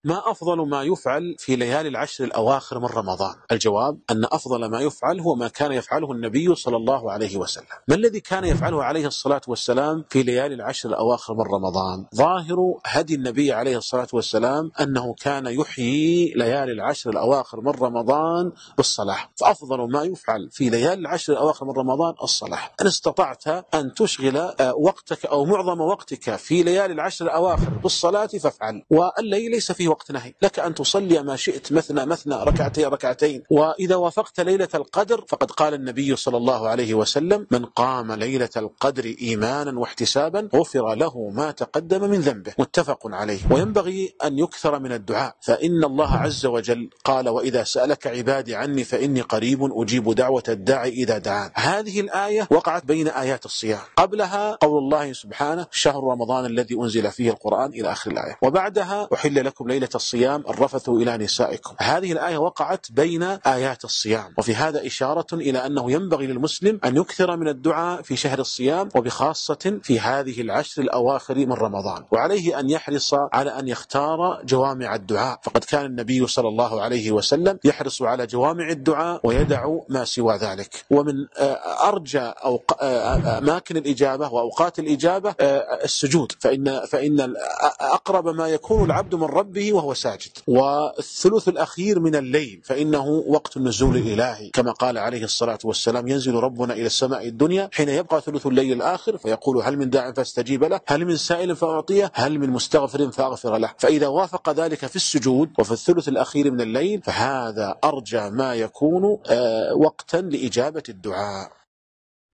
ما أفضل ما يفعل في ليالي العشر الأواخر من رمضان؟ الجواب أن أفضل ما يفعل هو ما كان يفعله النبي صلى الله عليه وسلم. ما الذي كان يفعله عليه الصلاة والسلام في ليالي العشر الأواخر من رمضان؟ ظاهر هدي النبي عليه الصلاة والسلام أنه كان يحيي ليالي العشر الأواخر من رمضان بالصلاة، فأفضل ما يفعل في ليالي العشر الأواخر من رمضان الصلاة. إن استطعت أن تشغل وقتك أو معظم وقتك في ليالي العشر الأواخر بالصلاة فافعل، والليل ليس فيه وقت نهي، لك أن تصلي ما شئت مثنى مثنى ركعتين. وإذا وافقت ليلة القدر فقد قال النبي صلى الله عليه وسلم: من قام ليلة القدر إيمانا واحتسابا غفر له ما تقدم من ذنبه، متفق عليه. وينبغي أن يكثر من الدعاء، فإن الله عز وجل قال: وإذا سألك عبادي عني فإني قريب أجيب دعوة الداعي إذا دعان. هذه الآية وقعت بين آيات الصيام، قبلها قول الله سبحانه: شهر رمضان الذي أنزل فيه القرآن إلى آخر الآية، وبعدها أحل لكم ليلة الصيام الرفث إلى نسائكم. هذه الآية وقعت بين آيات الصيام، وفي هذا إشارة إلى أنه ينبغي للمسلم أن يكثر من الدعاء في شهر الصيام، وبخاصة في هذه العشر الأواخر من رمضان، وعليه أن يحرص على أن يختار جوامع الدعاء، فقد كان النبي صلى الله عليه وسلم يحرص على جوامع الدعاء ويدع ما سوى ذلك. ومن أرجى أماكن الإجابة وأوقات الإجابة السجود، فإن أقرب ما يكون العبد من ربه وهو ساجد. والثلث الأخير من الليل فإنه وقت النزول الإلهي، كما قال عليه الصلاة والسلام: ينزل ربنا إلى السماء الدنيا حين يبقى ثلث الليل الآخر فيقول: هل من داع فاستجيب له، هل من سائل فأعطيه، هل من مستغفر فأغفر له. فإذا وافق ذلك في السجود وفي الثلث الأخير من الليل فهذا أرجى ما يكون وقتا لإجابة الدعاء.